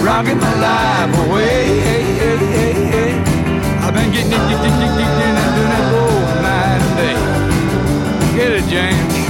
rocking my life away. I've been getting it, doing it all night and day. Get it, James.